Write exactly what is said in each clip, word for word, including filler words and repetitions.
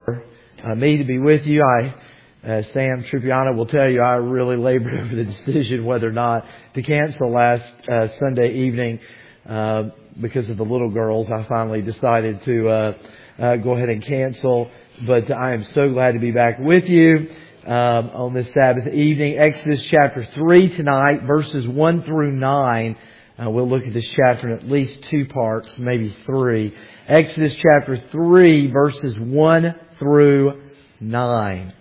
uh, me to be with you. I, uh, Sam Tripiano will tell you, I really labored over the decision whether or not to cancel last uh, Sunday evening uh, because of the little girls. I finally decided to uh, uh, go ahead and cancel. But I am so glad to be back with you um, on this Sabbath evening. Exodus chapter three tonight, verses one through nine. Uh, we'll look at this chapter in at least two parts, maybe three. Exodus chapter three, verses one through nine.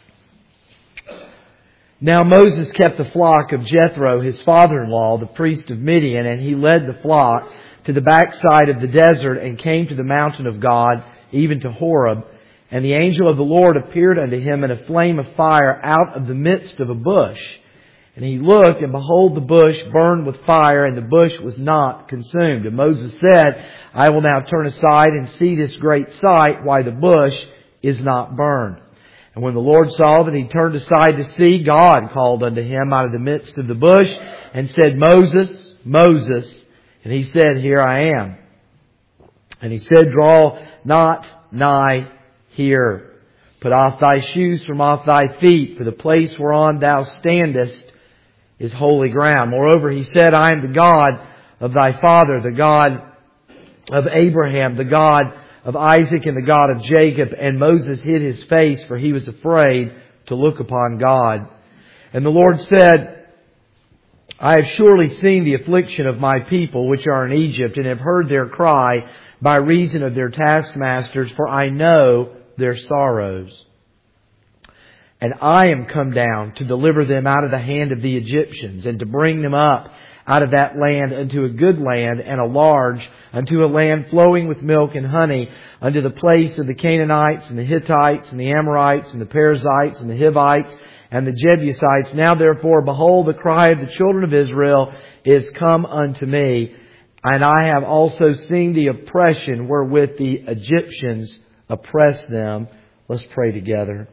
Now Moses kept the flock of Jethro, his father-in-law, the priest of Midian, and he led the flock to the backside of the desert and came to the mountain of God, even to Horeb. And the angel of the Lord appeared unto him in a flame of fire out of the midst of a bush. And he looked, and behold, the bush burned with fire, and the bush was not consumed. And Moses said, I will now turn aside and see this great sight, why the bush is not burned. And when the Lord saw that he turned aside to see, God called unto him out of the midst of the bush, and said, Moses, Moses. And he said, Here I am. And he said, Draw not nigh here. Put off thy shoes from off thy feet, for the place whereon thou standest is holy ground. Moreover, he said, I am the God of thy father, the God of Abraham, the God of Isaac, and the God of Jacob. And Moses hid his face, for he was afraid to look upon God. And the Lord said, I have surely seen the affliction of my people which are in Egypt, and have heard their cry by reason of their taskmasters, for I know their sorrows. And I am come down to deliver them out of the hand of the Egyptians, and to bring them up out of that land unto a good land, and a large, unto a land flowing with milk and honey, unto the place of the Canaanites, and the Hittites, and the Amorites, and the Perizzites, and the Hivites, and the Jebusites. Now therefore, behold, the cry of the children of Israel is come unto me, and I have also seen the oppression wherewith the Egyptians oppress them. Let's pray together.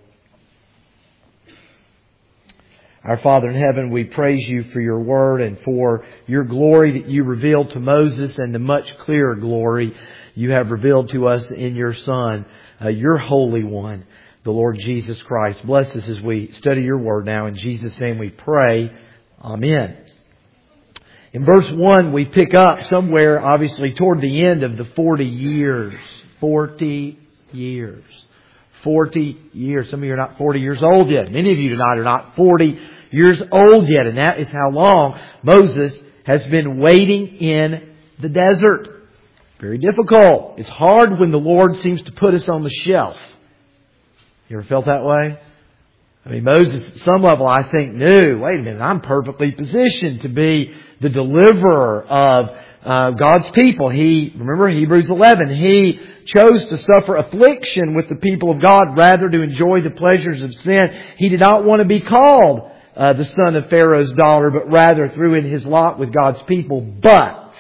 Our Father in heaven, we praise you for your word and for your glory that you revealed to Moses, and the much clearer glory you have revealed to us in your Son, uh, your Holy One, the Lord Jesus Christ. Bless us as we study your word now. In Jesus' name we pray. Amen. In verse one, we pick up somewhere, obviously, toward the end of the forty years. Forty years. Forty years. Some of you are not forty years old yet. Many of you tonight are not forty years old yet. And that is how long Moses has been waiting in the desert. Very difficult. It's hard when the Lord seems to put us on the shelf. You ever felt that way? I mean, Moses, at some level, I think, knew, wait a minute, I'm perfectly positioned to be the deliverer of uh, God's people. He, remember Hebrews eleven, he chose to suffer affliction with the people of God rather to enjoy the pleasures of sin. He did not want to be called uh, the son of Pharaoh's daughter, but rather threw in his lot with God's people. But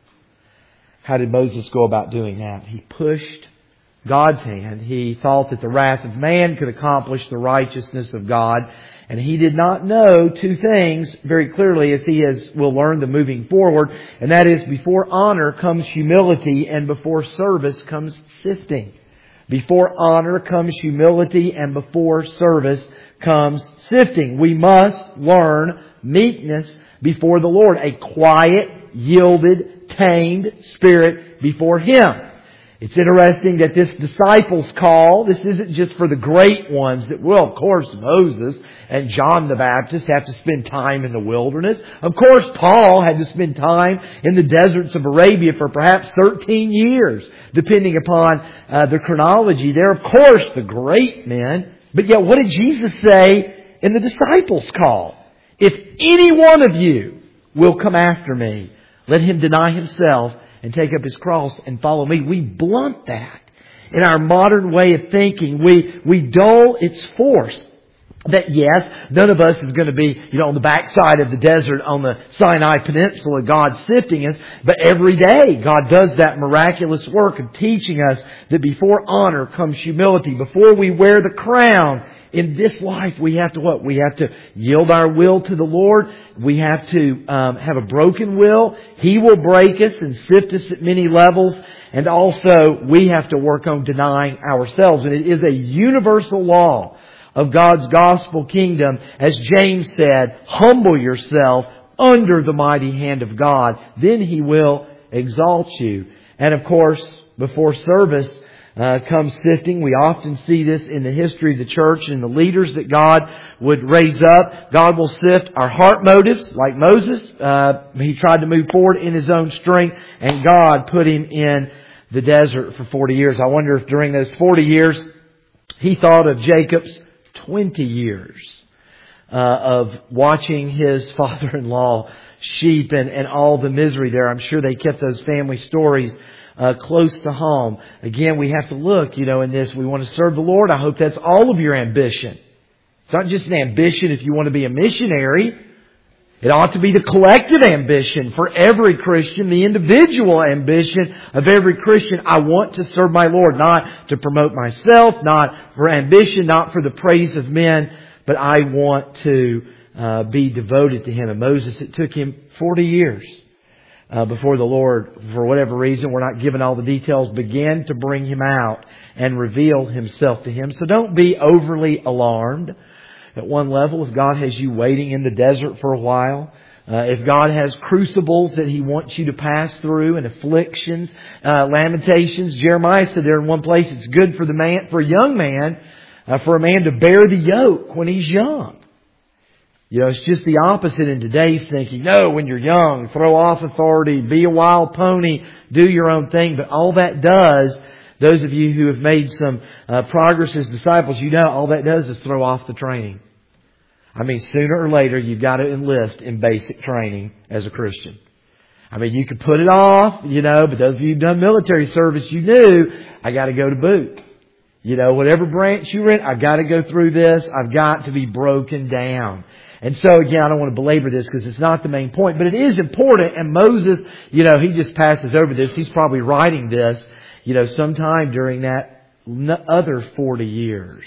how did Moses go about doing that? He pushed God's hand. He thought that the wrath of man could accomplish the righteousness of God. And he did not know two things very clearly, as he has, will learn them moving forward. And that is, before honor comes humility, and before service comes sifting. Before honor comes humility, and before service comes sifting. We must learn meekness before the Lord. A quiet, yielded, tamed spirit before Him. It's interesting that this disciples' call, this isn't just for the great ones that will. Of course, Moses and John the Baptist have to spend time in the wilderness. Of course, Paul had to spend time in the deserts of Arabia for perhaps thirteen years, depending upon uh, the chronology there. Of course, the great men. But yet, what did Jesus say in the disciples' call? If any one of you will come after me, let him deny himself and take up his cross and follow me. We blunt that in our modern way of thinking. We, we dull its force. That yes, none of us is going to be, you know, on the backside of the desert on the Sinai Peninsula, God sifting us. But every day, God does that miraculous work of teaching us that before honor comes humility. Before we wear the crown, In this life, we have to what? We have to yield our will to the Lord. We have to um, have a broken will. He will break us and sift us at many levels. And also, we have to work on denying ourselves. And it is a universal law of God's gospel kingdom. As James said, humble yourself under the mighty hand of God. Then He will exalt you. And of course, before service uh, comes sifting, we often see this in the history of the church and the leaders that God would raise up. God will sift our heart motives, like Moses. Uh, he tried to move forward in his own strength, and God put him in the desert for forty years. I wonder if during those forty years, He thought of Jacob's twenty years uh, of watching his father-in-law sheep and, and all the misery there. I'm sure they kept those family stories uh, close to home. Again, we have to look, you know, in this. We want to serve the Lord. I hope that's all of your ambition. It's not just an ambition if you want to be a missionary. It ought to be the collective ambition for every Christian, the individual ambition of every Christian. I want to serve my Lord, not to promote myself, not for ambition, not for the praise of men, but I want to uh, be devoted to Him. And Moses, it took him forty years uh, before the Lord, for whatever reason, we're not given all the details, began to bring him out and reveal Himself to him. So don't be overly alarmed. At one level, if God has you waiting in the desert for a while, uh, if God has crucibles that He wants you to pass through and afflictions, uh, lamentations. Jeremiah said there in one place, it's good for the man, for a young man, uh, for a man to bear the yoke when he's young. You know, it's just the opposite in today's thinking. No, when you're young, throw off authority, be a wild pony, do your own thing. But all that does, those of you who have made some uh, progress as disciples, you know all that does is throw off the training. I mean, sooner or later, you've got to enlist in basic training as a Christian. I mean, you could put it off, you know, but those of you who've done military service, you knew, I got to go to boot. You know, whatever branch you're in, I've got to go through this. I've got to be broken down. And so, again, I don't want to belabor this because it's not the main point, but it is important. And Moses, you know, he just passes over this. He's probably writing this, you know, sometime during that other forty years.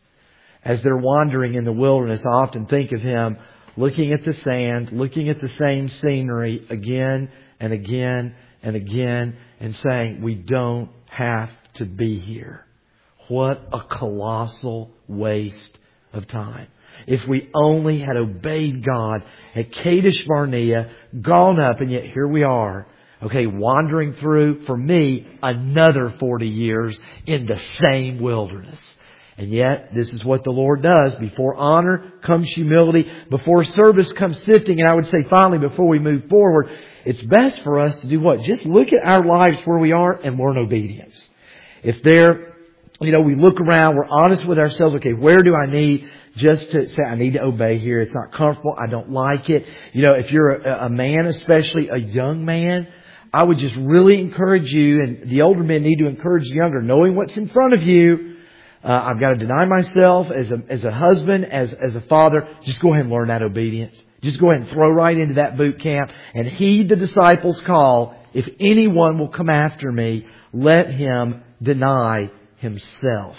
As they're wandering in the wilderness, I often think of him looking at the sand, looking at the same scenery again and again and again and saying, we don't have to be here. What a colossal waste of time. If we only had obeyed God at Kadesh Barnea, gone up, and yet here we are, okay, wandering through, for me, another forty years in the same wilderness. And yet, this is what the Lord does. Before honor comes humility. Before service comes sifting. And I would say finally, before we move forward, it's best for us to do what? Just look at our lives where we are and learn obedience. If there, you know, we look around, we're honest with ourselves. Okay, where do I need just to say, I need to obey here. It's not comfortable. I don't like it. You know, if you're a, a man, especially a young man, I would just really encourage you, and the older men need to encourage the younger, knowing what's in front of you. Uh, I've got to deny myself as a as a husband, as as a father. Just go ahead and learn that obedience. Just go ahead and throw right into that boot camp and heed the disciples' call. If anyone will come after me, let him deny himself.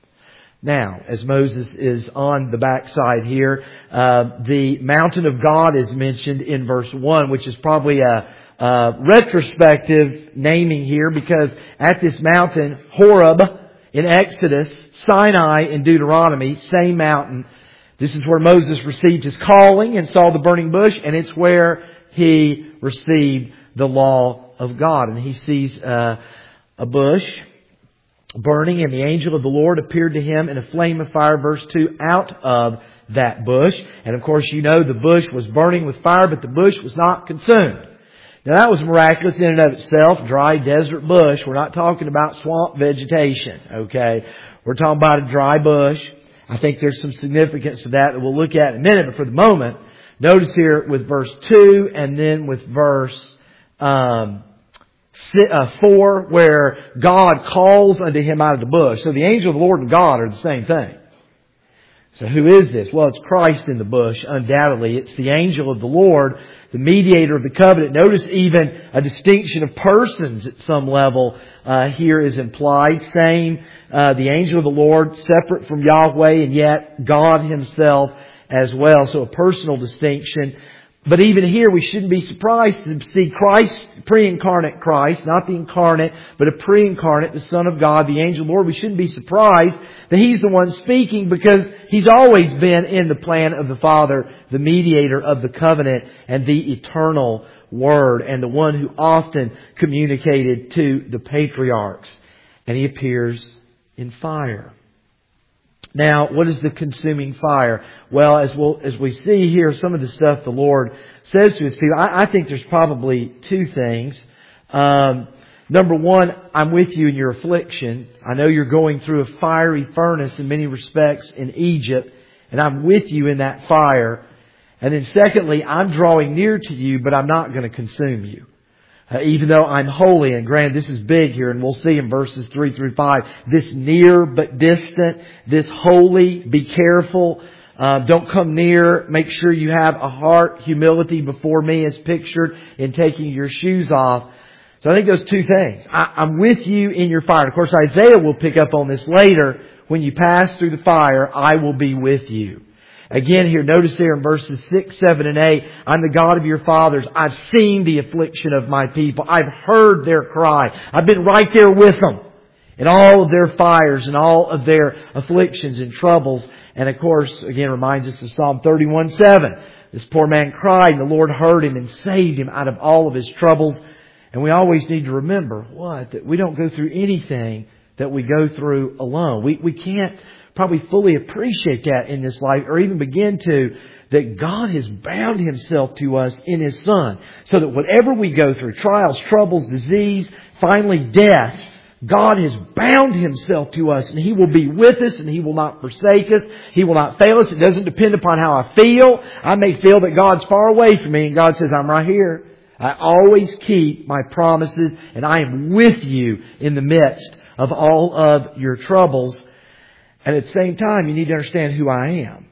Now, as Moses is on the backside here, uh, the mountain of God is mentioned in verse one, which is probably a, a retrospective naming here, because at this mountain, Horeb, in Exodus, Sinai in Deuteronomy, same mountain. This is where Moses received his calling and saw the burning bush, and it's where he received the law of God. And he sees uh, a bush burning, and the angel of the Lord appeared to him in a flame of fire, verse two, out of that bush. And of course, you know the bush was burning with fire, but the bush was not consumed. Now that was miraculous in and of itself. Dry desert bush. We're not talking about swamp vegetation, okay? We're talking about a dry bush. I think there's some significance to that that we'll look at in a minute. But for the moment, notice here with verse two and then with verse um, four, where God calls unto him out of the bush. So the angel of the Lord and God are the same thing. So who is this? Well, it's Christ in the bush, undoubtedly. It's the angel of the Lord, the mediator of the covenant. Notice even a distinction of persons at some level uh, here is implied, saying uh, the angel of the Lord, separate from Yahweh, and yet God Himself as well. So a personal distinction. But even here, we shouldn't be surprised to see Christ, pre-incarnate Christ, not the incarnate, but a pre-incarnate, the Son of God, the angel of the Lord. We shouldn't be surprised that He's the one speaking, because He's always been in the plan of the Father, the mediator of the covenant and the eternal Word, and the one who often communicated to the patriarchs. And He appears in fire. Now, what is the consuming fire? Well, as we'll, as we see here, some of the stuff the Lord says to His people, I, I think there's probably two things. Um, number one, I'm with you in your affliction. I know you're going through a fiery furnace in many respects in Egypt, and I'm with you in that fire. And then secondly, I'm drawing near to you, but I'm not going to consume you. Uh, even though I'm holy, and granted this is big here, and we'll see in verses three through five, this near but distant, this holy, be careful, uh, don't come near, make sure you have a heart humility before me as pictured in taking your shoes off. So I think those two things. I, I'm with you in your fire. Of course, Isaiah will pick up on this later. When you pass through the fire, I will be with you. Again here, notice there in verses six, seven, and eight, I'm the God of your fathers. I've seen the affliction of my people. I've heard their cry. I've been right there with them in all of their fires and all of their afflictions and troubles. And of course, again, reminds us of Psalm thirty-one, seven. This poor man cried, and the Lord heard him and saved him out of all of his troubles. And we always need to remember, what? That we don't go through anything that we go through alone. We, we can't probably fully appreciate that in this life, or even begin to, that God has bound Himself to us in His Son. So that whatever we go through, trials, troubles, disease, finally death, God has bound Himself to us, and He will be with us, and He will not forsake us. He will not fail us. It doesn't depend upon how I feel. I may feel that God's far away from me, and God says, I'm right here. I always keep my promises, and I am with you in the midst of all of your troubles. And at the same time, you need to understand who I am.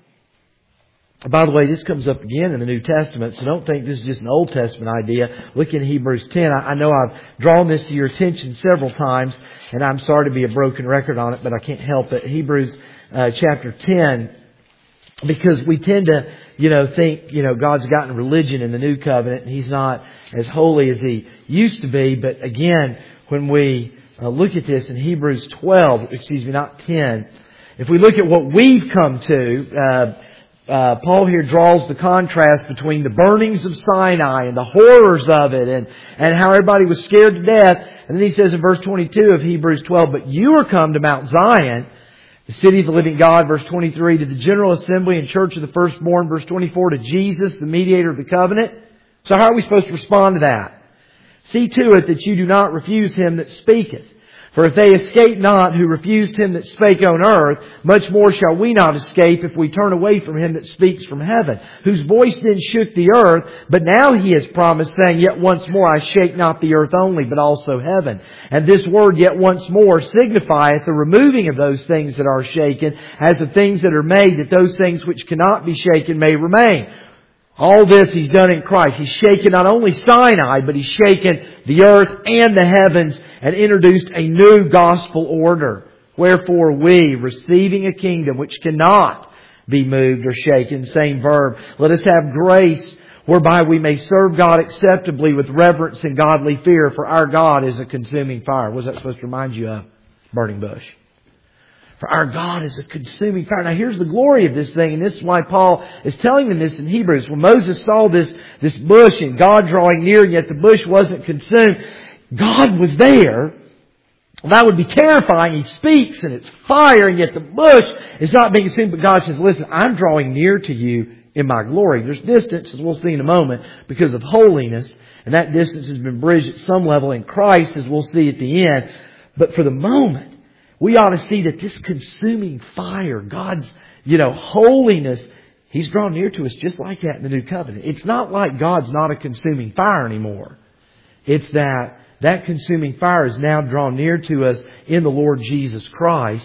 By the way, this comes up again in the New Testament, so don't think this is just an Old Testament idea. Look in Hebrews ten. I know I've drawn this to your attention several times, and I'm sorry to be a broken record on it, but I can't help it. Hebrews uh, chapter ten, because we tend to, you know, think, you know, God's gotten religion in the New Covenant, and He's not as holy as He used to be. But again, when we uh, look at this in Hebrews twelve, excuse me, not ten, if we look at what we've come to, uh, uh, Paul here draws the contrast between the burnings of Sinai and the horrors of it, and, and how everybody was scared to death. And then he says in verse twenty-two of Hebrews twelve, but you are come to Mount Zion, the city of the living God, verse twenty-three, to the general assembly and church of the firstborn, verse twenty-four, to Jesus, the mediator of the covenant. So how are we supposed to respond to that? See to it that you do not refuse Him that speaketh. For if they escape not who refused Him that spake on earth, much more shall we not escape if we turn away from Him that speaks from heaven, whose voice then shook the earth, but now He has promised, saying, yet once more I shake not the earth only, but also heaven. And this word, yet once more, signifieth the removing of those things that are shaken, as of things that are made, that those things which cannot be shaken may remain. All this He's done in Christ. He's shaken not only Sinai, but He's shaken the earth and the heavens and introduced a new gospel order. Wherefore we, receiving a kingdom which cannot be moved or shaken, same verb, let us have grace whereby we may serve God acceptably with reverence and godly fear, for our God is a consuming fire. What was that supposed to remind you of? Burning bush. For our God is a consuming fire. Now here's the glory of this thing, and this is why Paul is telling them this in Hebrews. When Moses saw this, this bush and God drawing near, and yet the bush wasn't consumed, God was there. That would be terrifying. He speaks and it's fire, and yet the bush is not being consumed. But God says, listen, I'm drawing near to you in my glory. There's distance, as we'll see in a moment, because of holiness. And that distance has been bridged at some level in Christ, as we'll see at the end. But for the moment, we ought to see that this consuming fire, God's, you know, holiness, He's drawn near to us just like that in the New Covenant. It's not like God's not a consuming fire anymore. It's that that consuming fire is now drawn near to us in the Lord Jesus Christ.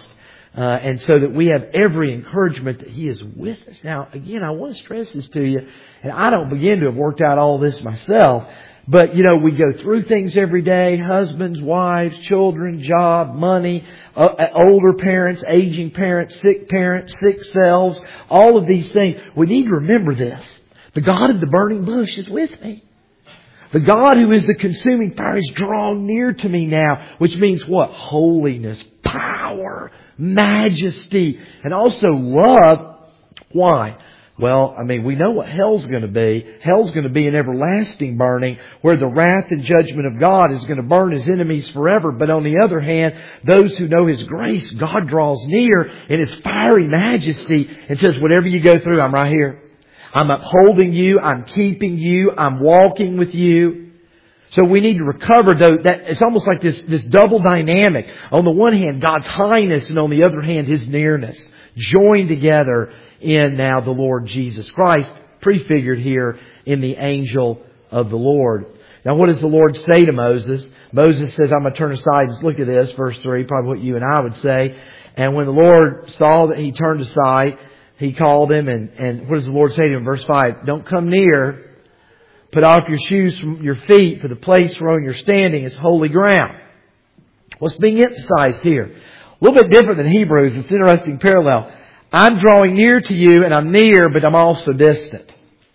Uh, and so that we have every encouragement that He is with us. Now, again, I want to stress this to you, and I don't begin to have worked out all this myself, but, you know, we go through things every day, husbands, wives, children, job, money, uh, older parents, aging parents, sick parents, sick selves, all of these things. We need to remember this. The God of the burning bush is with me. The God who is the consuming fire is drawn near to me now, which means what? Holiness, power, majesty, and also love. Why? Well, I mean, we know what hell's going to be. Hell's going to be an everlasting burning where the wrath and judgment of God is going to burn His enemies forever. But on the other hand, those who know His grace, God draws near in His fiery majesty and says, whatever you go through, I'm right here. I'm upholding you. I'm keeping you. I'm walking with you. So we need to recover those. That it's almost like this, this double dynamic. On the one hand, God's highness, and on the other hand, His nearness. Joined together in now the Lord Jesus Christ, prefigured here in the angel of the Lord. Now what does the Lord say to Moses? Moses says, I'm going to turn aside. Just look at this, verse three, probably what you and I would say. And when the Lord saw that he turned aside, He called him, and, and what does the Lord say to him? Verse five, don't come near. Put off your shoes from your feet, for the place whereon you're standing is holy ground. What's being emphasized here? A little bit different than Hebrews. It's an interesting parallel. I'm drawing near to you, and I'm near, but I'm also distant.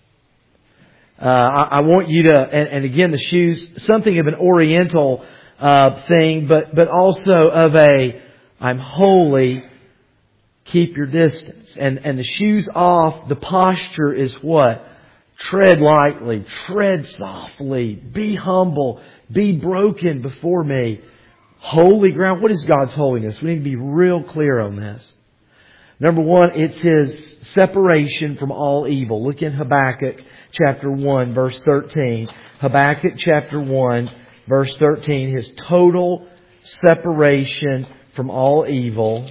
Uh, I, I want you to, and, and again, the shoes, something of an oriental uh, thing, but but also of a, I'm holy. Keep your distance. And, and the shoes off, the posture is what? Tread lightly, tread softly, be humble, be broken before me. Holy ground. What is God's holiness? We need to be real clear on this. Number one, it's His separation from all evil. Look in Habakkuk chapter one, verse thirteen. Habakkuk chapter one, verse thirteen. His total separation from all evil.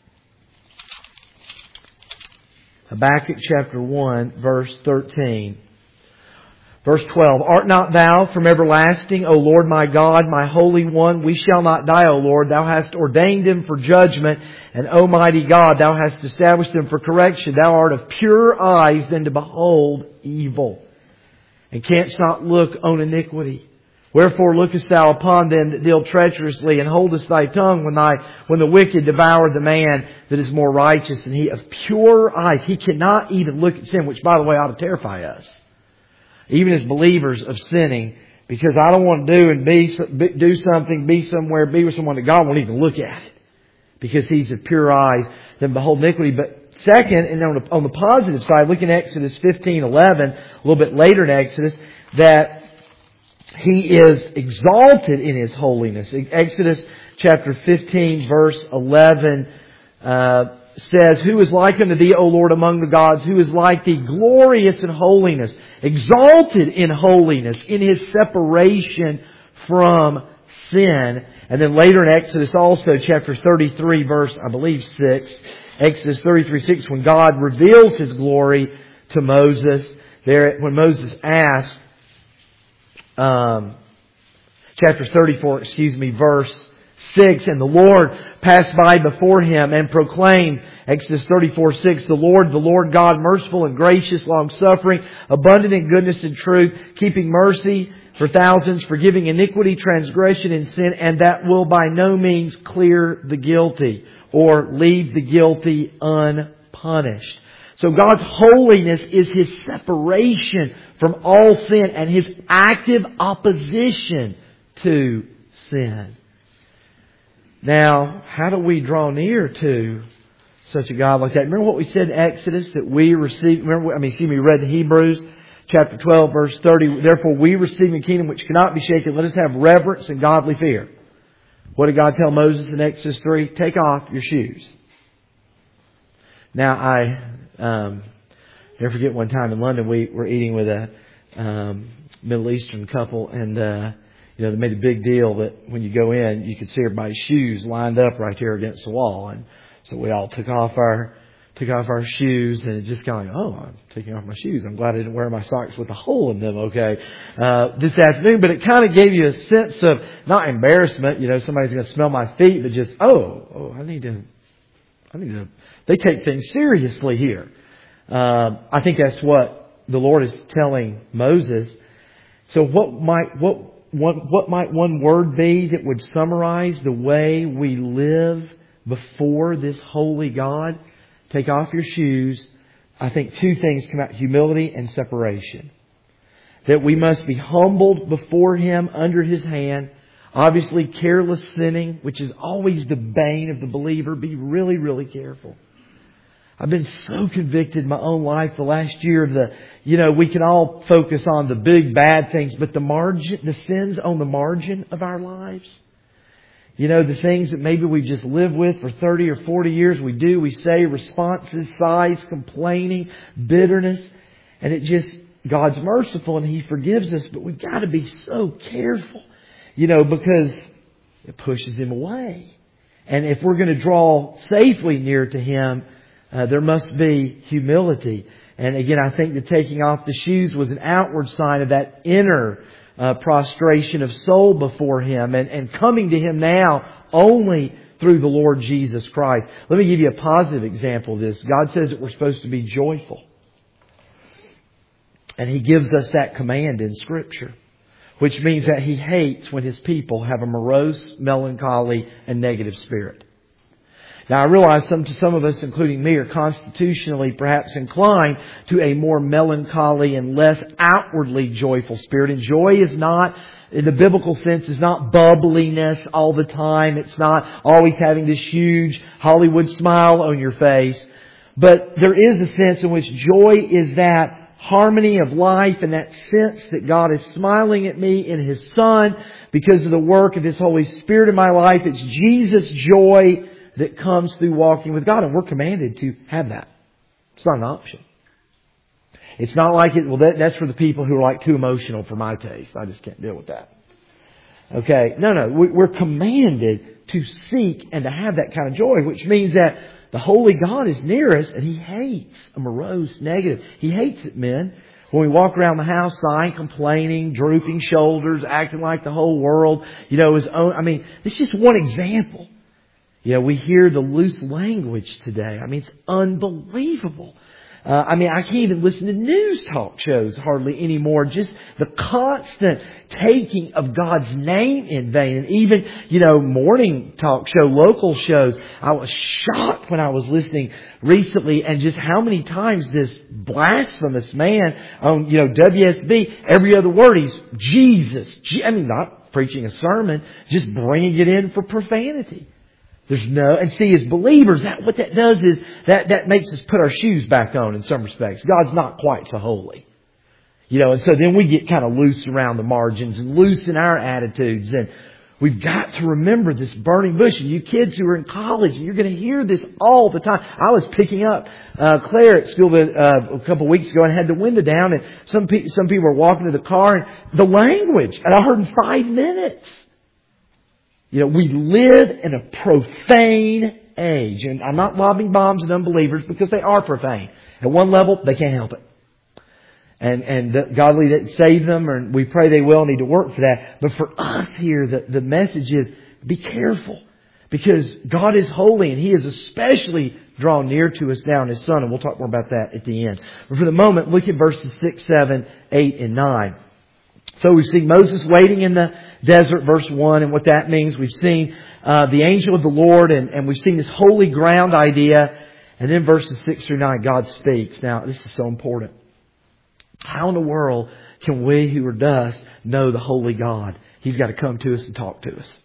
Habakkuk chapter one, verse thirteen. Verse twelve. Art not Thou from everlasting, O Lord my God, my Holy One? We shall not die, O Lord. Thou hast ordained them for judgment, and O mighty God, Thou hast established them for correction. Thou art of purer eyes than to behold evil, and canst not look on iniquity. Wherefore lookest Thou upon them that deal treacherously, and holdest Thy tongue when thy when the wicked devour the man that is more righteous than he. Of pure eyes. He cannot even look at sin, which, by the way, ought to terrify us, even as believers, of sinning, because I don't want to do and be do something, be somewhere, be with someone that God won't even look at it, because He's of pure eyes than behold iniquity. But second, and on the, on the positive side, look in Exodus fifteen eleven, a little bit later in Exodus, that He is exalted in His holiness. Exodus chapter fifteen, verse eleven uh, says, Who is like unto Thee, O Lord, among the gods? Who is like Thee, glorious in holiness, exalted in holiness, in His separation from sin? And then later in Exodus also, chapter thirty-three, verse, I believe, six. Exodus thirty-three, six, when God reveals His glory to Moses, there, when Moses asked, Um, chapter thirty-four, excuse me, verse six, and the Lord passed by before him and proclaimed, Exodus thirty-four, six, the Lord, the Lord God, merciful and gracious, long-suffering, abundant in goodness and truth, keeping mercy for thousands, forgiving iniquity, transgression, and sin, and that will by no means clear the guilty or leave the guilty unpunished. So God's holiness is His separation from all sin and His active opposition to sin. Now, how do we draw near to such a God like that? Remember what we said in Exodus, that we receive, remember, I mean, excuse me, we read in Hebrews chapter twelve, verse thirty, therefore we receive a kingdom which cannot be shaken. Let us have reverence and godly fear. What did God tell Moses in Exodus three? Take off your shoes. Now, I um, never forget one time in London, we were eating with a um, Middle Eastern couple, and uh, you know, they made a big deal that when you go in, you could see everybody's shoes lined up right there against the wall. And so we all took off our took off our shoes, and it just kind of like, oh, I'm taking off my shoes. I'm glad I didn't wear my socks with a hole in them, okay, uh, this afternoon. But it kind of gave you a sense of, not embarrassment, you know, somebody's going to smell my feet, but just, oh, oh, I need to I mean, they take things seriously here. Um, I think that's what the Lord is telling Moses. So what might what what what might one word be that would summarize the way we live before this holy God? Take off your shoes. I think two things come out: humility and separation. That we must be humbled before Him under His hand. Obviously, careless sinning, which is always the bane of the believer. Be really, really careful. I've been so convicted in my own life the last year of the, you know, we can all focus on the big bad things, but the margin, the sins on the margin of our lives. You know, the things that maybe we just live with for thirty or forty years, we do, we say, responses, sighs, complaining, bitterness, and it just, God's merciful and He forgives us, but we've got to be so careful, you know, because it pushes Him away. And if we're going to draw safely near to Him, uh, there must be humility. And again, I think the taking off the shoes was an outward sign of that inner uh, prostration of soul before Him and, and coming to Him now only through the Lord Jesus Christ. Let me give you a positive example of this. God says that we're supposed to be joyful. And He gives us that command in Scripture, which means that He hates when His people have a morose, melancholy, and negative spirit. Now, I realize some, some of us, including me, are constitutionally perhaps inclined to a more melancholy and less outwardly joyful spirit. And joy is not, in the biblical sense, is not bubbliness all the time. It's not always having this huge Hollywood smile on your face. But there is a sense in which joy is that harmony of life and that sense that God is smiling at me in His Son because of the work of His Holy Spirit in my life. It's Jesus' joy that comes through walking with God. And we're commanded to have that. It's not an option. It's not like it, well, that, that's for the people who are like too emotional for my taste. I just can't deal with that. Okay. No, no. We're commanded to seek and to have that kind of joy, which means that the holy God is near us and He hates a morose, negative. He hates it, men. When we walk around the house sighing, complaining, drooping shoulders, acting like the whole world, you know, His own. I mean, it's just one example. You know, we hear the loose language today. I mean, it's unbelievable. Uh, I mean, I can't even listen to news talk shows hardly anymore. Just the constant taking of God's name in vain. And even, you know, morning talk show, local shows. I was shocked when I was listening recently and just how many times this blasphemous man on, you know, W S B, every other word, he's Jesus. I mean, not preaching a sermon, just bringing it in for profanity. There's no, and see, as believers, that what that does is that, that makes us put our shoes back on in some respects. God's not quite so holy. You know, and so then we get kind of loose around the margins and loose in our attitudes. And we've got to remember this burning bush. And you kids who are in college, you're going to hear this all the time. I was picking up uh, Claire at school uh, a couple of weeks ago and had the window down. And some, pe- some people were walking to the car and the language. And I heard in five minutes. You know, we live in a profane age. And I'm not lobbing bombs at unbelievers because they are profane. At one level, they can't help it. And, and the godly that save them, and we pray they will, need to work for that. But for us here, the, the message is, be careful. Because God is holy and He is especially drawn near to us now in His Son. And we'll talk more about that at the end. But for the moment, look at verses six, seven, eight, and nine. So we've seen Moses waiting in the desert, verse one, and what that means. We've seen uh, the angel of the Lord, and, and we've seen this holy ground idea. And then verses six through nine, God speaks. Now, this is so important. How in the world can we who are dust know the holy God? He's got to come to us and talk to us.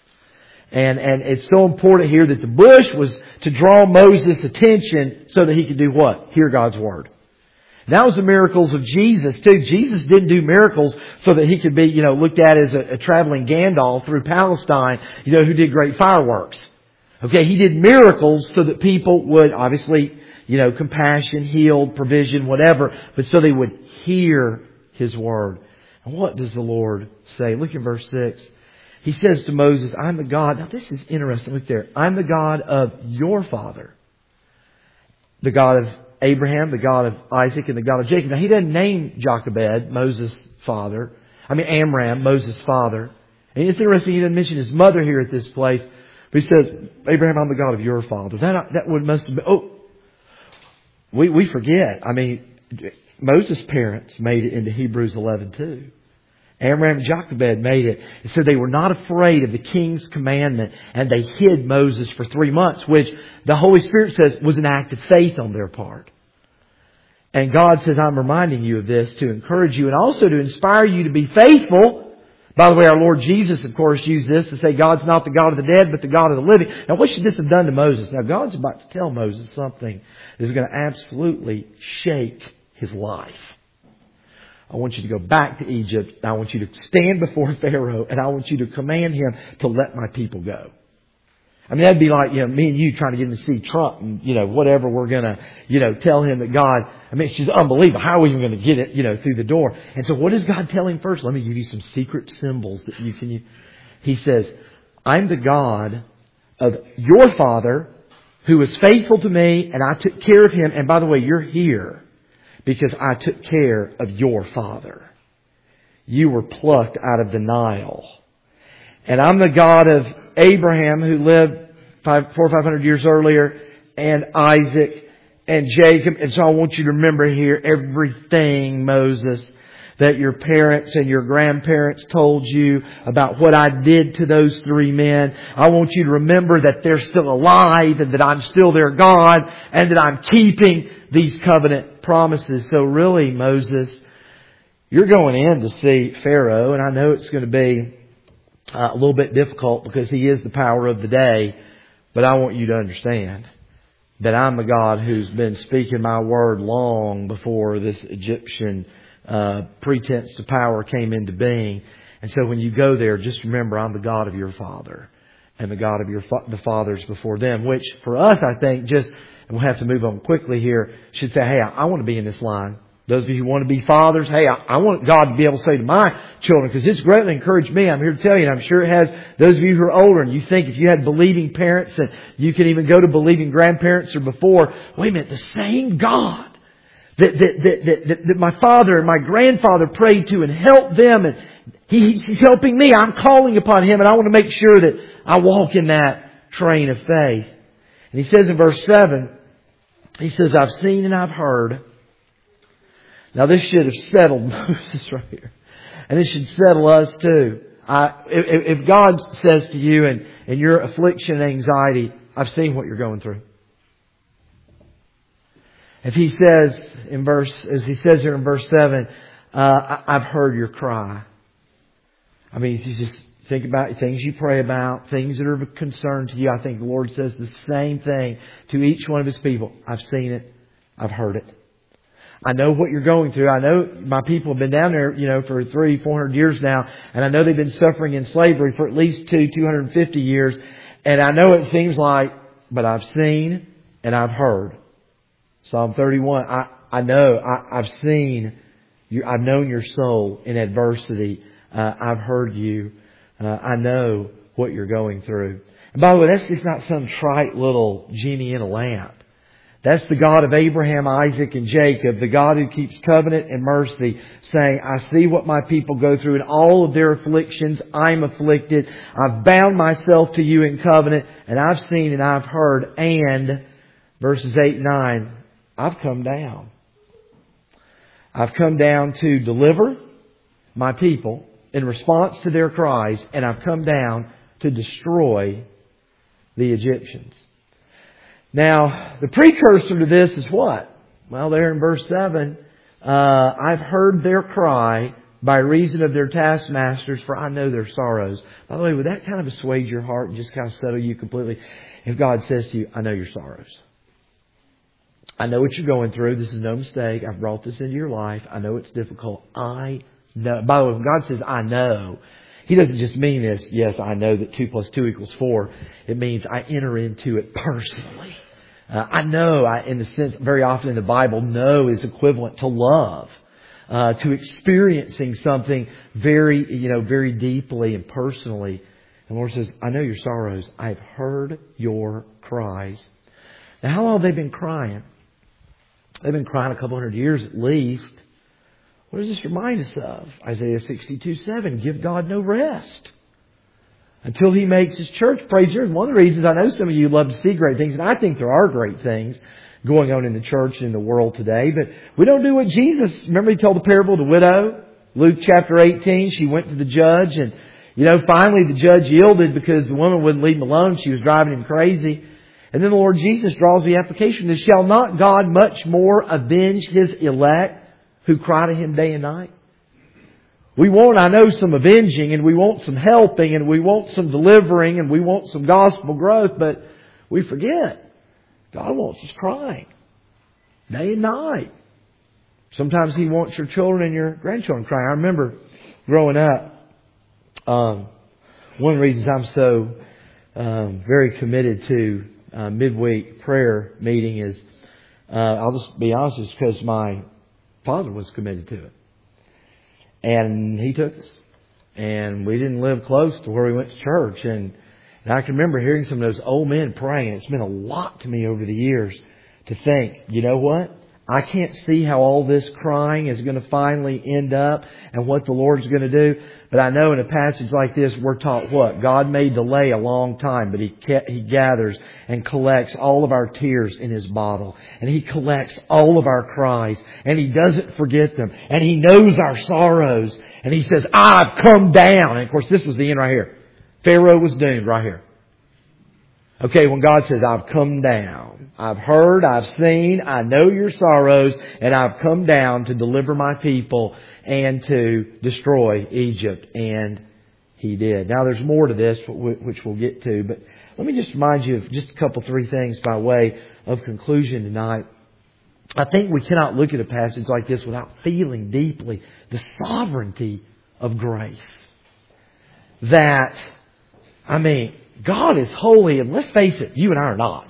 And, and it's so important here that the bush was to draw Moses' attention so that he could do what? Hear God's Word. That was the miracles of Jesus too. Jesus didn't do miracles so that He could be, you know, looked at as a, a traveling Gandalf through Palestine, you know, who did great fireworks. Okay, He did miracles so that people would, obviously, you know, compassion, healed, provision, whatever, but so they would hear His Word. And what does the Lord say? Look at verse six. He says to Moses, I'm the God. Now this is interesting. Look there. I'm the God of your father. The God of Abraham, the God of Isaac, and the God of Jacob. Now, He doesn't name Jochebed, Moses' father. I mean, Amram, Moses' father. And it's interesting, He doesn't mention his mother here at this place. He says, Abraham, I'm the God of your father. That, that would must have been, oh, we, we forget. I mean, Moses' parents made it into Hebrews eleven too. Amram and Jochebed made it. It said they were not afraid of the king's commandment, and they hid Moses for three months, which the Holy Spirit says was an act of faith on their part. And God says, I'm reminding you of this to encourage you and also to inspire you to be faithful. By the way, our Lord Jesus, of course, used this to say God's not the God of the dead, but the God of the living. Now, what should this have done to Moses? Now, God's about to tell Moses something that is going to absolutely shake his life. I want you to go back to Egypt. I want you to stand before Pharaoh, and I want you to command him to let my people go. I mean, that'd be like, you know, me and you trying to get him to see Trump and, you know, whatever we're going to, you know, tell him that God, I mean, it's just unbelievable. How are we even going to get it, you know, through the door? And so what does God tell him first? Let me give you some secret symbols that you can use. He says, I'm the God of your father who was faithful to me, and I took care of him. And by the way, you're here because I took care of your father. You were plucked out of the Nile. And I'm the God of Abraham, who lived five, four or five hundred years earlier, and Isaac and Jacob. And so I want you to remember here everything, Moses, that your parents and your grandparents told you about what I did to those three men. I want you to remember that they're still alive and that I'm still their God and that I'm keeping these covenant promises. So really, Moses, you're going in to see Pharaoh, and I know it's going to be Uh, a little bit difficult because he is the power of the day. But I want you to understand that I'm the God who's been speaking my word long before this Egyptian uh, pretense to power came into being. And so when you go there, just remember I'm the God of your father and the God of your fa- the fathers before them. Which for us, I think, just, and we'll have to move on quickly here, should say, hey, I, I want to be in this line. Those of you who want to be fathers, hey, I, I want God to be able to say to my children, because it's greatly encouraged me. I'm here to tell you, and I'm sure it has those of you who are older, and you think if you had believing parents, and you can even go to believing grandparents or before, wait a minute, the same God that, that, that, that, that, that my father and my grandfather prayed to and helped them, and he, He's helping me. I'm calling upon Him, and I want to make sure that I walk in that train of faith. And He says in verse seven, He says, I've seen and I've heard. Now this should have settled Moses right here. And this should settle us too. I, if, if God says to you in, in your affliction and anxiety, I've seen what you're going through. If He says in verse, as He says here in verse seven, uh, I've heard your cry. I mean, if you just think about things you pray about, things that are of concern to you, I think the Lord says the same thing to each one of His people. I've seen it. I've heard it. I know what you're going through. I know my people have been down there, you know, for three, four hundred years now. And I know they've been suffering in slavery for at least two, two hundred fifty years. And I know it seems like, but I've seen and I've heard. Psalm thirty-one. I, I know, I, I've seen, you, I've known your soul in adversity. Uh, I've heard you. Uh, I know what you're going through. And by the way, that's just not some trite little genie in a lamp. That's the God of Abraham, Isaac, and Jacob, the God who keeps covenant and mercy, saying, I see what my people go through in all of their afflictions. I'm afflicted. I've bound myself to you in covenant, and I've seen and I've heard. And, verses eight and nine, I've come down. I've come down to deliver my people in response to their cries, and I've come down to destroy the Egyptians. Now, the precursor to this is what? Well, there in verse seven, uh, I've heard their cry by reason of their taskmasters, for I know their sorrows. By the way, would that kind of assuage your heart and just kind of settle you completely? If God says to you, I know your sorrows. I know what you're going through. This is no mistake. I've brought this into your life. I know it's difficult. I know. By the way, when God says, I know, He doesn't just mean this, yes, I know that two plus two equals four. It means I enter into it personally. Uh, I know, I, in the sense, very often in the Bible, know is equivalent to love. Uh, to experiencing something very, you know, very deeply and personally. And the Lord says, I know your sorrows. I've heard your cries. Now, how long have they been crying? They've been crying a couple hundred years at least. What does this remind us of? Isaiah sixty-two seven, give God no rest. until He makes His church praise the earth. One of the reasons I know some of you love to see great things, and I think there are great things going on in the church and in the world today, but we don't do what Jesus, remember He told the parable of the widow? Luke chapter eighteen, she went to the judge, and you know, finally the judge yielded because the woman wouldn't leave him alone. She was driving him crazy. And then the Lord Jesus draws the application, shall not God much more avenge His elect who cry to Him day and night? We want, I know, some avenging, and we want some helping, and we want some delivering, and we want some gospel growth, but we forget God wants us crying day and night. Sometimes He wants your children and your grandchildren crying. I remember growing up, um, one of the reasons I'm so um, very committed to uh, midweek prayer meeting is, uh, I'll just be honest, it's because my father was committed to it. And he took us. And we didn't live close to where we went to church. And, and I can remember hearing some of those old men praying. It's meant a lot to me over the years to think, you know what? I can't see how all this crying is going to finally end up and what the Lord's going to do. But I know in a passage like this, we're taught what? God may delay a long time, but He He gathers and collects all of our tears in His bottle. And He collects all of our cries. And He doesn't forget them. And He knows our sorrows. And He says, I've come down. And of course, this was the end right here. Pharaoh was doomed right here. Okay, when God says, I've come down, I've heard, I've seen, I know your sorrows, and I've come down to deliver my people and to destroy Egypt. And He did. Now there's more to this, which we'll get to, but let me just remind you of just a couple, three things by way of conclusion tonight. I think we cannot look at a passage like this without feeling deeply the sovereignty of grace. That, I mean, God is holy, and let's face it, you and I are not.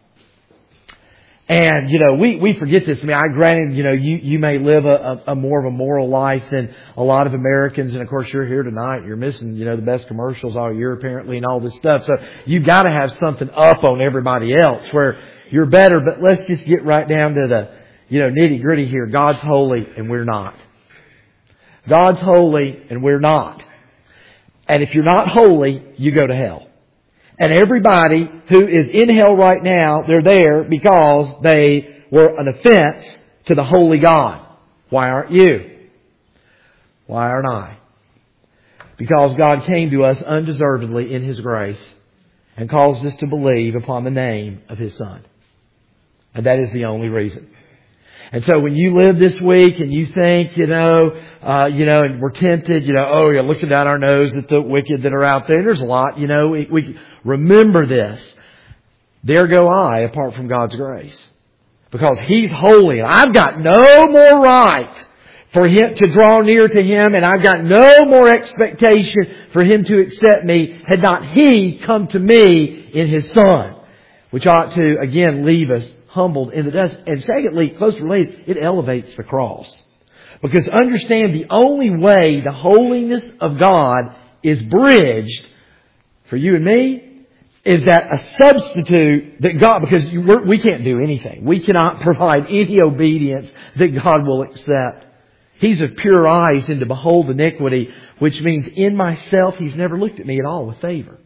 And, you know, we, we forget this. I mean, I granted, you know, you, you may live a, a, a more of a moral life than a lot of Americans. And of course, you're here tonight. You're missing, you know, the best commercials all year apparently and all this stuff. So you've got to have something up on everybody else where you're better. But let's just get right down to the, you know, nitty gritty here. God's holy and we're not. God's holy and we're not. And if you're not holy, you go to hell. And everybody who is in hell right now, they're there because they were an offense to the holy God. Why aren't you? Why aren't I? Because God came to us undeservedly in His grace and caused us to believe upon the name of His Son. And that is the only reason. And so when you live this week and you think, you know, uh, you know, and we're tempted, you know, oh, you're looking down our nose at the wicked that are out there. And there's a lot, you know, we, we remember this. There go I apart from God's grace. Because He's holy and I've got no more right for Him to draw near to Him, and I've got no more expectation for Him to accept me had not He come to me in His Son. Which ought to, again, leave us humbled in the dust. And secondly, close related, it elevates the cross. Because understand, the only way the holiness of God is bridged for you and me is that a substitute that God, because you, we're, we can't do anything. We cannot provide any obedience that God will accept. He's of pure eyes and to behold iniquity, which means in myself He's never looked at me at all with favor.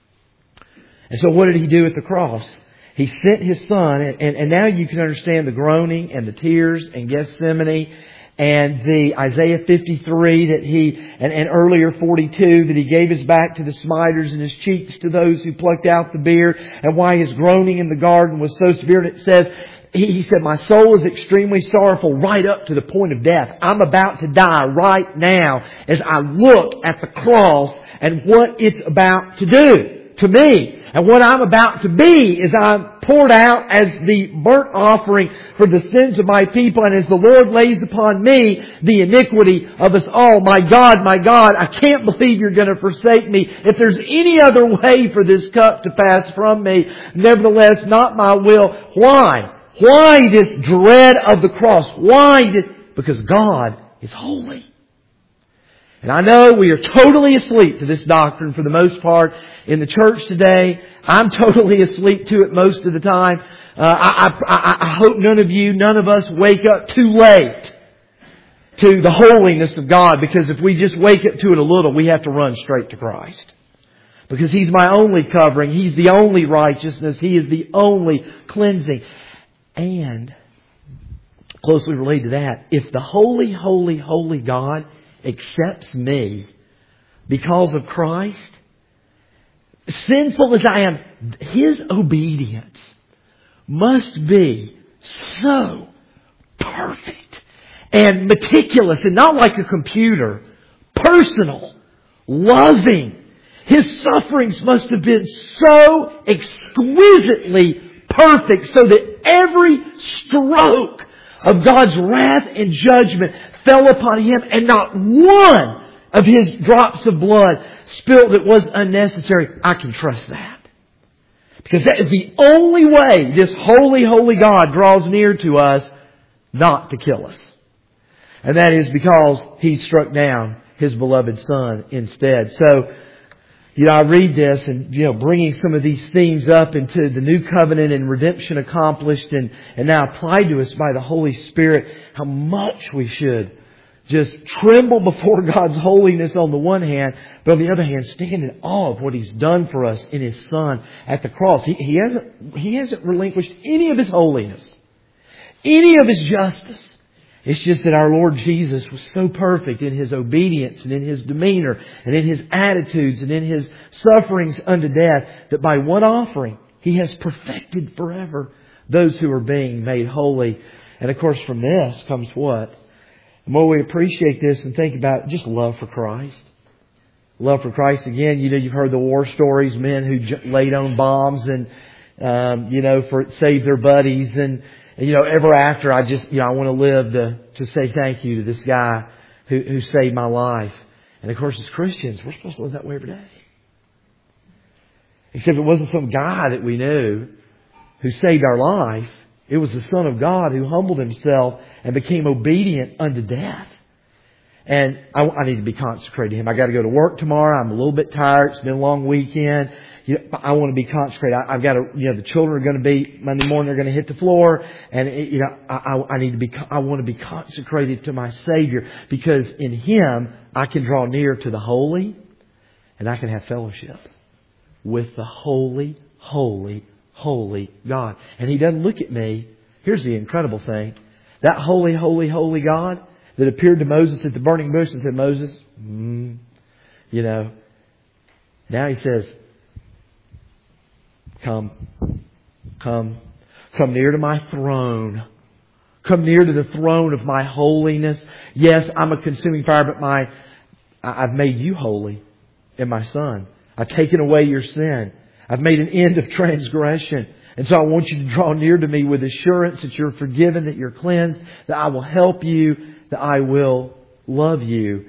And so what did He do at the cross? He sent His Son, and, and, and now you can understand the groaning and the tears and Gethsemane and the Isaiah fifty-three that He, and, and earlier forty-two, that He gave His back to the smiters and His cheeks to those who plucked out the beard, and why His groaning in the garden was so severe. And it says, He, he said, my soul is extremely sorrowful right up to the point of death. I'm about to die right now as I look at the cross and what it's about to do to me. And what I'm about to be is I'm poured out as the burnt offering for the sins of my people. And as the Lord lays upon me the iniquity of us all. My God, my God, I can't believe You're going to forsake me. If there's any other way for this cup to pass from me, nevertheless, not my will. Why? Why this dread of the cross? Why? Because God is holy. And I know we are totally asleep to this doctrine for the most part in the church today. I'm totally asleep to it most of the time. Uh, I, I, I hope none of you, none of us wake up too late to the holiness of God, because if we just wake up to it a little, we have to run straight to Christ. Because He's my only covering. He's the only righteousness. He is the only cleansing. And closely related to that, if the holy, holy, holy God accepts me because of Christ, sinful as I am, His obedience must be so perfect and meticulous and not like a computer, personal, loving. His sufferings must have been so exquisitely perfect so that every stroke of God's wrath and judgment fell upon Him and not one of His drops of blood spilled that was unnecessary. I can trust that. Because that is the only way this holy, holy God draws near to us not to kill us. And that is because He struck down His beloved Son instead. So, you know, I read this and, you know, bringing some of these themes up into the new covenant and redemption accomplished and, and now applied to us by the Holy Spirit, how much we should just tremble before God's holiness on the one hand, but on the other hand, stand in awe of what He's done for us in His Son at the cross. He, he hasn't, He hasn't relinquished any of His holiness, any of His justice. It's just that our Lord Jesus was so perfect in His obedience and in His demeanor and in His attitudes and in His sufferings unto death that by one offering He has perfected forever those who are being made holy. And of course from this comes what? The more we appreciate this and think about it, just love for Christ. Love for Christ. Again, you know, you've heard the war stories, men who j- laid on bombs and, um, you know, for save their buddies and, you know, ever after, I just, you know, I want to live to, to say thank you to this guy who, who saved my life. And of course, as Christians, we're supposed to live that way every day. Except it wasn't some guy that we knew who saved our life. It was the Son of God who humbled Himself and became obedient unto death. And I, I need to be consecrated to Him. I got to go to work tomorrow. I'm a little bit tired. It's been a long weekend. You know, I want to be consecrated. I, I've got to, you know, the children are going to be, Monday morning they're going to hit the floor. And, it, you know, I, I, I need to be, I want to be consecrated to my Savior because in Him I can draw near to the holy and I can have fellowship with the holy, holy, holy God. And He doesn't look at me. Here's the incredible thing. That holy, holy, holy God that appeared to Moses at the burning bush and said, Moses, mm, you know, now He says, Come, come, come near to my throne. Come near to the throne of my holiness. Yes, I'm a consuming fire, but my, I've made you holy in my Son. I've taken away your sin. I've made an end of transgression. And so I want you to draw near to me with assurance that you're forgiven, that you're cleansed, that I will help you, that I will love you,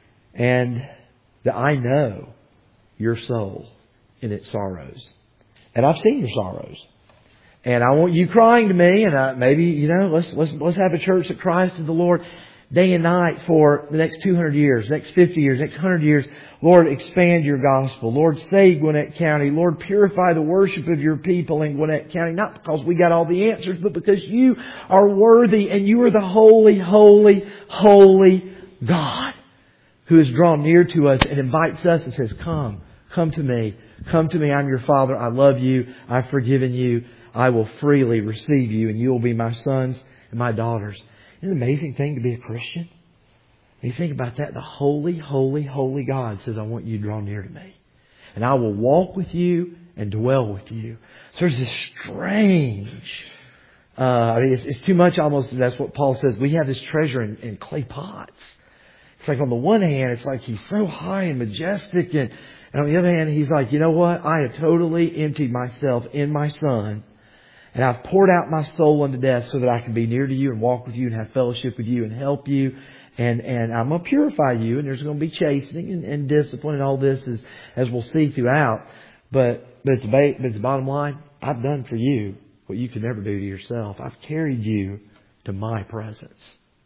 and that I know your soul in its sorrows. And I've seen your sorrows. And I want you crying to me, and I, maybe, you know, let's, let's, let's have a church that cries to the Lord day and night for the next two hundred years, next fifty years, next one hundred years. Lord, expand your gospel. Lord, save Gwinnett County. Lord, purify the worship of your people in Gwinnett County. Not because we got all the answers, but because you are worthy and you are the holy, holy, holy God who has drawn near to us and invites us and says, come, come to me. Come to me. I'm your Father. I love you. I've forgiven you. I will freely receive you and you will be my sons and my daughters. Isn't it an amazing thing to be a Christian? And you think about that. The holy, holy, holy God says, I want you to draw near to me. And I will walk with you and dwell with you. So there's this strange, uh, I mean, it's, it's too much almost. That's what Paul says. We have this treasure in, in clay pots. It's like on the one hand, it's like He's so high and majestic. And, and on the other hand, He's like, you know what? I have totally emptied myself in my Son. And I've poured out my soul unto death so that I can be near to you and walk with you and have fellowship with you and help you. And, and I'm going to purify you. And there's going to be chastening and, and discipline and all this as, as we'll see throughout. But, but, at the ba- but at the bottom line, I've done for you what you could never do to yourself. I've carried you to my presence.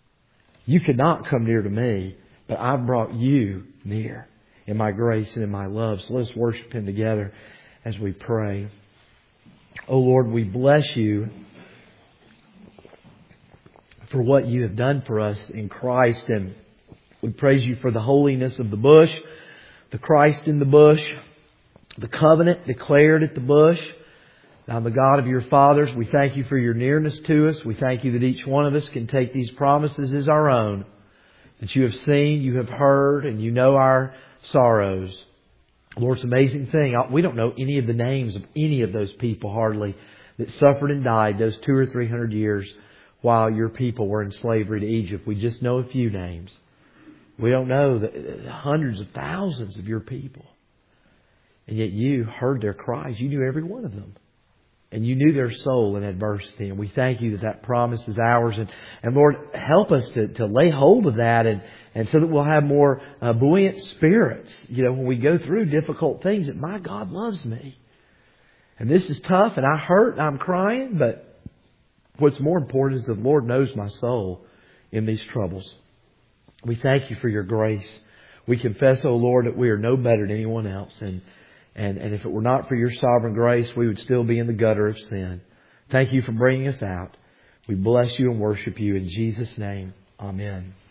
You could not come near to me, but I've brought you near in my grace and in my love. So let's worship Him together as we pray. Oh Lord, we bless you for what you have done for us in Christ. And we praise you for the holiness of the bush, the Christ in the bush, the covenant declared at the bush. I'm the God of your fathers. We thank you for your nearness to us. We thank you that each one of us can take these promises as our own. That you have seen, you have heard, and you know our sorrows. Lord, it's an amazing thing. We don't know any of the names of any of those people hardly that suffered and died those two or three hundred years while your people were in slavery to Egypt. We just know a few names. We don't know the hundreds of thousands of your people. And yet you heard their cries. You knew every one of them. And you knew their soul in adversity. And we thank you that that promise is ours. And, and Lord, help us to, to lay hold of that and, and so that we'll have more uh, buoyant spirits, you know, when we go through difficult things, that my God loves me. And this is tough and I hurt and I'm crying, but what's more important is that the Lord knows my soul in these troubles. We thank you for your grace. We confess, O Lord, that we are no better than anyone else. And And, and if it were not for your sovereign grace, we would still be in the gutter of sin. Thank you for bringing us out. We bless you and worship you in Jesus' name. Amen.